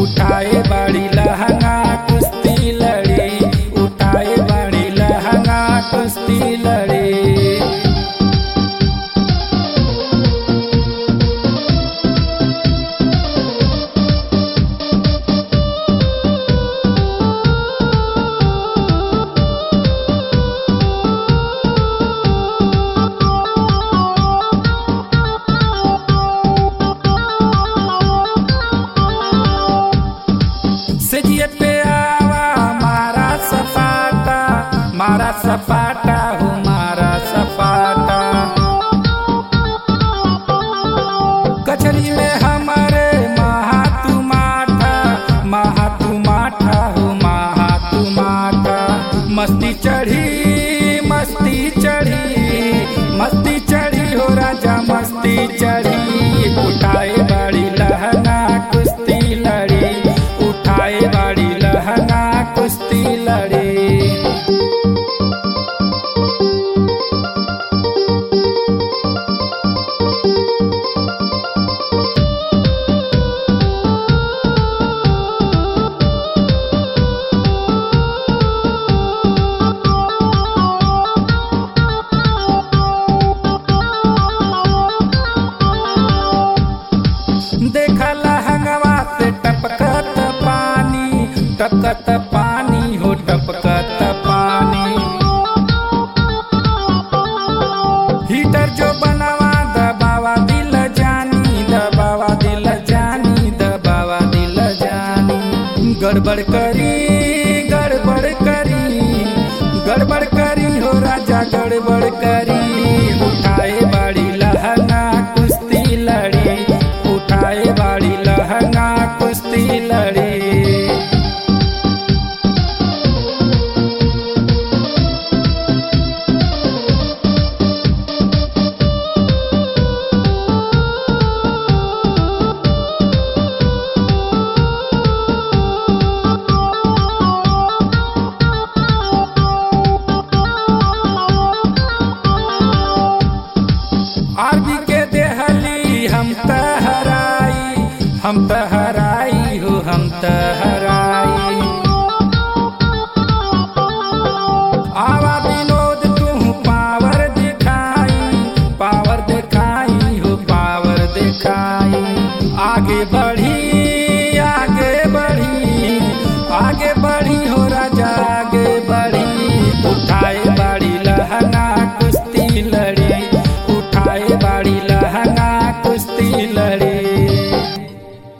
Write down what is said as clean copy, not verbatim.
उठाए बाड़ी लहंगा कुश्ती लड़ी, उठाए बाड़ी लहंगा कुश्ती लड़ी। सजिए पे आवा मारा सपाटा, मारा सपाटा हो मारा सपाटा। कचरी में हमारे महातु माठा, महातु माठा हो महातु माठा। मस्ती चढ़ी मस्ती चढ़ी, मस्ती चढ़ी हो राजा मस्ती चढ़ी। उठाए बाड़ी लहंगा कुश्ती लड़ी, उठाए बाड़ी लहंगा कुश्ती लड़ी। देखा लहंगवा से टपकत पानी, टपकत पानी हो टपकत पानी। हीटर जो बनवा दबावा दिल जानी, दबावा दिल जानी, दबावा दिल जानी। गड़बड़ करी गड़बड़ करी, गड़बड़ करी हो राजा गड़बड़ करी। उठाए बाड़ी लहंगा कुश्ती लड़ी, उठाए बाड़ी लहंगा कुश्ती लड़ी। आरबी के देहली हम तहराई, हम तहराई हो हम तहराई। आवा विनोद तू पावर दिखाई, पावर दिखाई हो पावर दिखाई। आगे बढ़ी आगे बढ़ी, आगे बढ़ी हो राजा